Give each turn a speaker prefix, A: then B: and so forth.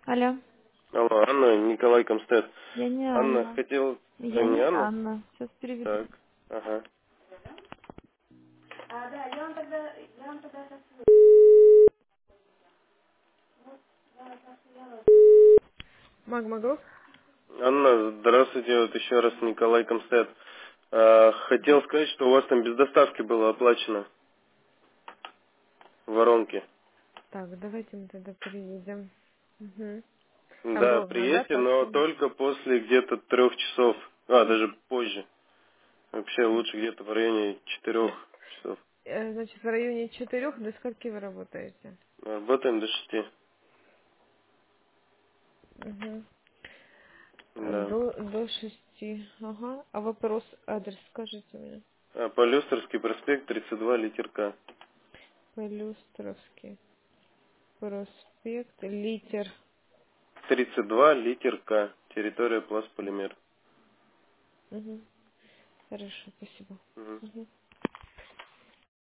A: Алло.
B: Алло, Анна, Николай Комстед.
A: Я не
B: Анна,
A: Анна.
B: хотел...
A: Я
B: Не
A: не
B: Анна?
A: Анна. Сейчас переведу.
B: Так, ага.
A: Магма Групп?
B: Анна, здравствуйте, вот еще раз Николай Комстед. Хотел сказать, что у вас там без доставки было оплачено в воронке.
A: Так, давайте мы тогда переедем. Угу. Там
B: Да,
A: ровно, да,
B: приедьте,
A: так
B: но
A: же?
B: только после где-то 3 часов. Даже позже. Вообще лучше где-то в районе 4 часов.
A: Значит, в районе 4 до скольки вы работаете?
B: Работаем до 6.
A: Угу.
B: Да.
A: До 6. Ага. А вопрос, адрес скажите мне.
B: Полюстерский проспект, 32, литер К.
A: Полюстровский проспект, литер.
B: 32, литер К. Территория Пластполимер.
A: Угу. Хорошо, спасибо.
B: Мгм.
A: Угу.